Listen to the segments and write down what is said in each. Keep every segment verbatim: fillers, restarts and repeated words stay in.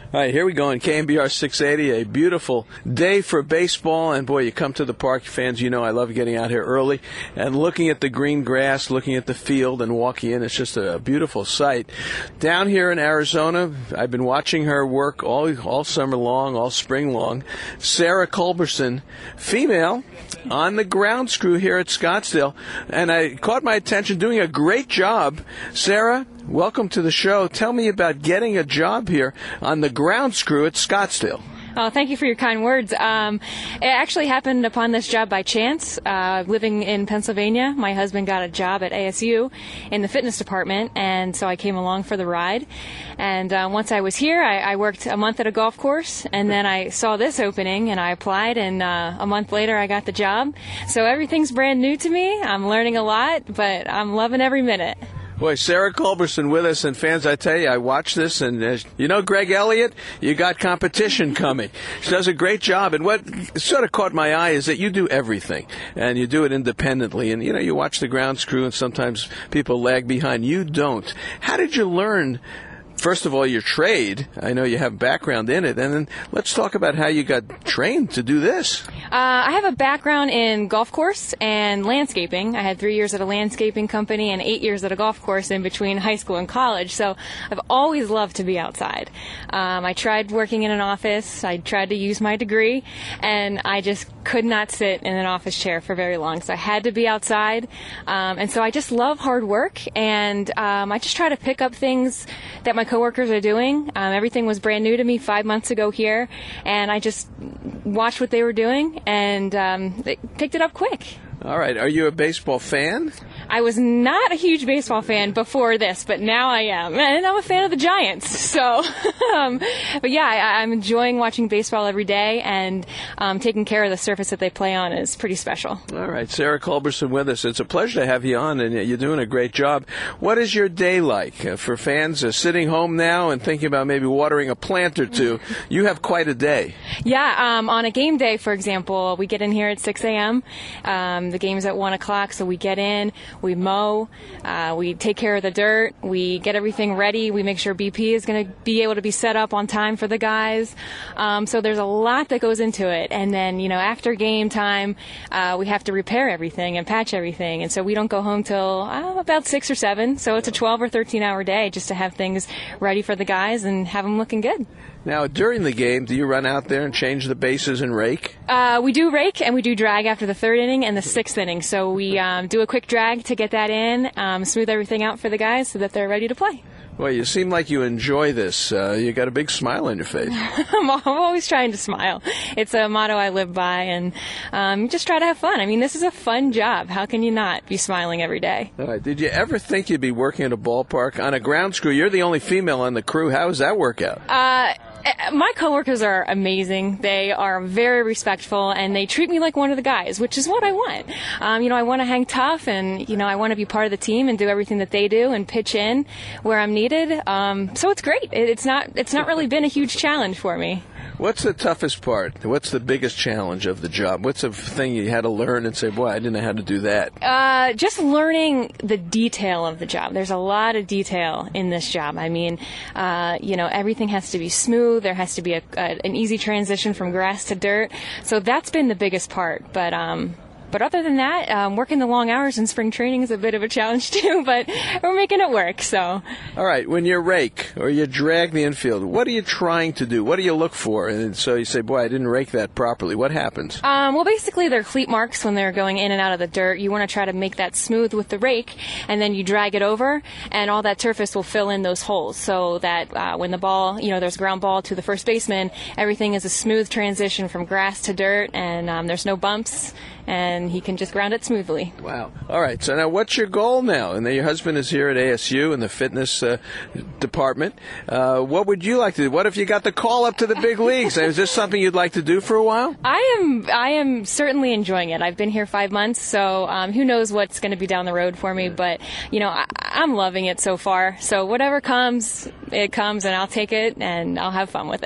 All right, here we go on K M B R six eighty, a beautiful day for baseball. And, boy, you come to the park, fans, you know I love getting out here early and looking at the green grass, looking at the field and walking in. It's just a beautiful sight. Down here in Arizona, I've been watching her work all, all summer long, all spring long. Sarah Culberson, female, on the ground screw here at Scottsdale. And I caught my attention, doing a great job. Sarah, welcome to the show. Tell me about getting a job here on the ground screw at Scottsdale. Oh, thank you for your kind words. Um, it actually happened upon this job by chance. Uh, living in Pennsylvania, my husband got a job at A S U in the fitness department, and so I came along for the ride. And uh, once I was here, I, I worked a month at a golf course, and then I saw this opening, and I applied, and uh, a month later I got the job. So everything's brand new to me. I'm learning a lot, but I'm loving every minute. Boy, Sarah Culberson with us, and fans, I tell you, I watch this, and uh, you know Greg Elliott, you got competition coming. She does a great job, and what sort of caught my eye is that you do everything, and you do it independently, and you know, you watch the ground screw, and sometimes people lag behind. You don't. How did you learn, first of all, your trade? I know you have background in it, and then let's talk about how you got trained to do this. Uh, I have a background in golf course and landscaping. I had three years at a landscaping company and eight years at a golf course in between high school and college, so I've always loved to be outside. Um, I tried working in an office. I tried to use my degree, and I just could not sit in an office chair for very long, so I had to be outside. Um, and so I just love hard work, and um, I just try to pick up things that my coworkers are doing. Um, everything was brand new to me five months ago here, and I just watched what they were doing and um, picked it up quick. All right. Are you a baseball fan? I was not a huge baseball fan before this, but now I am. And I'm a fan of the Giants. So, um, but yeah, I, I'm enjoying watching baseball every day, and um, taking care of the surface that they play on is pretty special. All right. Sarah Culberson with us. It's a pleasure to have you on, and you're doing a great job. What is your day like? Uh, for fans uh, sitting home now and thinking about maybe watering a plant or two, you have quite a day. Yeah. Um, on a game day, for example, we get in here at six a.m. Um, the game's at one o'clock, so we get in. We mow, uh, we take care of the dirt, we get everything ready, we make sure B P is going to be able to be set up on time for the guys. Um, so there's a lot that goes into it. And then, you know, after game time, uh, we have to repair everything and patch everything. And so we don't go home till uh, about six or seven. So it's a twelve or thirteen hour day just to have things ready for the guys and have them looking good. Now, during the game, do you run out there and change the bases and rake? Uh, we do rake and we do drag after the third inning and the sixth inning. So we um, do a quick drag to get that in, um, smooth everything out for the guys so that they're ready to play. Well, you seem like you enjoy this. Uh, you got a big smile on your face. I'm always trying to smile. It's a motto I live by, and um, just try to have fun. I mean, this is a fun job. How can you not be smiling every day? All right. Did you ever think you'd be working at a ballpark on a ground screw? You're the only female on the crew. How does that work out? Uh, my coworkers are amazing. They are very respectful, and they treat me like one of the guys, which is what I want. Um, you know, I want to hang tough, and, you know, I want to be part of the team and do everything that they do and pitch in where I'm needed. Um, so it's great. It's not, it's not really been a huge challenge for me. What's the toughest part? What's the biggest challenge of the job? What's the thing you had to learn and say, boy, I didn't know how to do that? Uh, just learning the detail of the job. There's a lot of detail in this job. I mean, uh, you know, everything has to be smooth. There has to be a, a, an easy transition from grass to dirt. So that's been the biggest part. But, um, But other than that, um, working the long hours in spring training is a bit of a challenge too, but we're making it work, so. All right, when you rake or you drag the infield, what are you trying to do? What do you look for? And so you say, boy, I didn't rake that properly. What happens? Um, well, basically, they're cleat marks when they're going in and out of the dirt. You want to try to make that smooth with the rake, and then you drag it over, and all that surface will fill in those holes so that uh, when the ball, you know, there's ground ball to the first baseman, everything is a smooth transition from grass to dirt, and um, there's no bumps, and he can just ground it smoothly. Wow. All right. So now what's your goal now? And then your husband is here at A S U in the fitness uh, department. Uh, what would you like to do? What if you got the call up to the big leagues? Is this something you'd like to do for a while? I am I am certainly enjoying it. I've been here five months, so um, who knows what's going to be down the road for me. Yeah. But, you know, I, I'm loving it so far. So whatever comes, it comes, and I'll take it, and I'll have fun with it.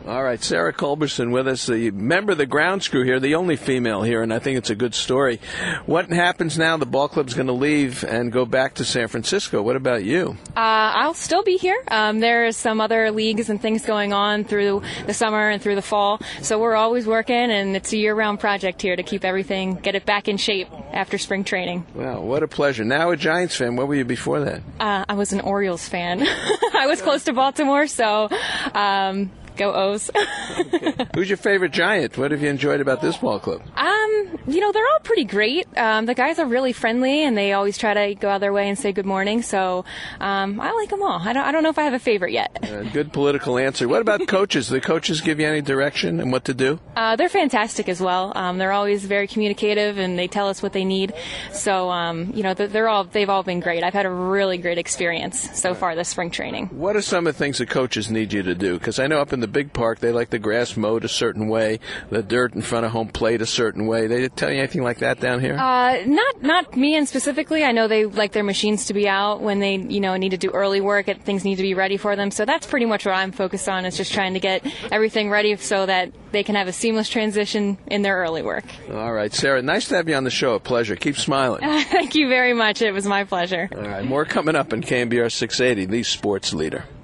All right, Sarah Culberson with us, the member of the grounds crew here, the only female here, and I think it's a good story. What happens now? The ball club's going to leave and go back to San Francisco. What about you? Uh, I'll still be here. Um, there's some other leagues and things going on through the summer and through the fall, so we're always working, and it's a year-round project here to keep everything, get it back in shape after spring training. Wow, what a pleasure. Now a Giants fan. What were you before that? Uh, I was an Orioles fan. I was close to Baltimore, so um, go O's. Okay. Who's your favorite Giant? What have you enjoyed about this ball club? Um, you know, they're all pretty great. Um, the guys are really friendly, and they always try to go out of their way and say good morning. So um, I like them all. I don't, I don't know if I have a favorite yet. Uh, good political answer. What about coaches? Do the coaches give you any direction and what to do? Uh, they're fantastic as well. Um, they're always very communicative, and they tell us what they need. So um, you know, they're all they've all been great. I've had a really great experience so far this spring training. What are some of the things the coaches need you to do? Because I know up in the big park they like the grass mowed a certain way, the dirt in front of home plate a certain way. They didn't tell you anything like that down here? Uh, not not me and specifically. I know they like their machines to be out when they you know need to do early work. And things need to be ready for them. So that's pretty much what I'm focused on, is just trying to get everything ready so that they can have a seamless transition in their early work. All right, Sarah, nice to have you on the show. A pleasure. Keep smiling. Uh, thank you very much. It was my pleasure. All right, more coming up on K M B R six eighty, the sports leader.